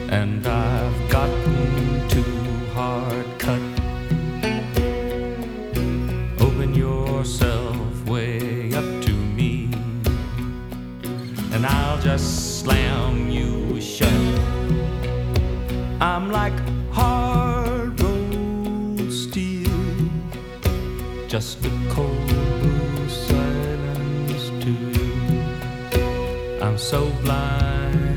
and I've gotten too hard cut. Open yourself way up to me, and I'll just slam you shut. I'm like hard rolled steel, just a cold blue silence to you. I'm so blind